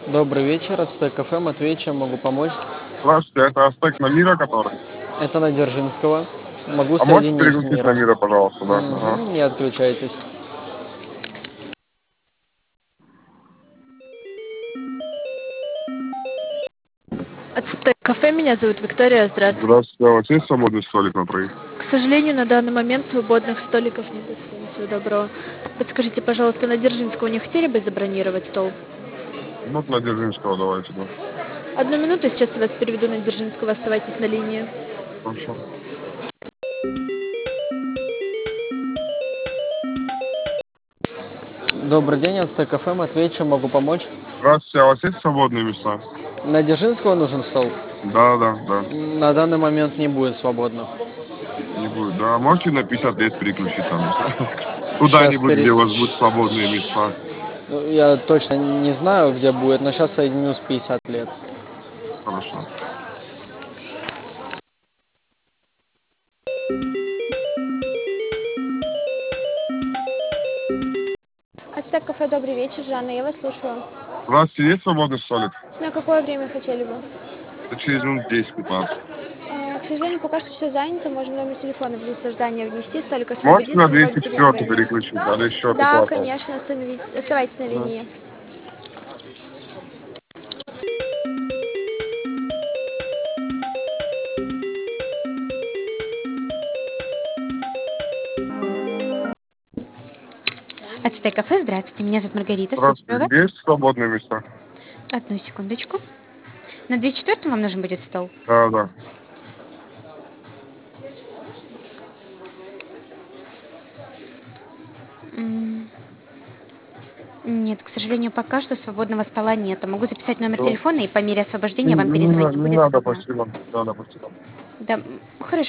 Добрый вечер, Ацтек кафе, Матвей, чем могу помочь? Здравствуйте, это Астек на Мира, который? Это на Дзержинского. Могу А можете соединить с переключить на миром. Мира, пожалуйста, да? Ага. Не отключайтесь. Ацтек кафе, меня зовут Виктория, здравствуйте. Здравствуйте, а у вас есть свободный столик на троих? К сожалению, на данный момент свободных столиков нет. Всего доброго. Подскажите, пожалуйста, на Дзержинского не хотели бы забронировать стол? Ну, на Дзержинского давайте, да. Одну минуту, сейчас я вас переведу на Дзержинского, оставайтесь на линии. Хорошо. Добрый день, Ацтек кафе, Матвей, чем могу помочь? Здравствуйте, а у вас есть свободные места? На Дзержинского нужен стол? Да, да, да. На данный момент не будет свободных. Не будет, да. Можете на 50 лет переключить там? Сейчас Куда-нибудь, где у вас будут свободные места. Я точно не знаю, где будет, но сейчас соединю с 50 лет. Хорошо. Ацтек кафе, добрый вечер, Жанна, я вас слушаю. Здравствуйте, есть свободный столик? На какое время хотели бы? Это через минут 10-15. К сожалению, пока что все занято, можем номер телефона в лист ожидания внести, столик Можете на освободится в любое определенное 204 время. переключить? Надо еще Да, пятого. конечно, оставайтесь на линии. Ацтек кафе, здравствуйте, меня зовут Маргарита, слушаю Здравствуйте, вас. есть свободные места? Одну секундочку. На 204 вам нужен будет стол? Да, да. Нет, к сожалению, пока что свободного стола нет. Могу записать номер Да. телефона и по мере освобождения Не, вам не перезвонить. не Будет надо, удобно? спасибо. Не надо, спасибо. Да, хорошо.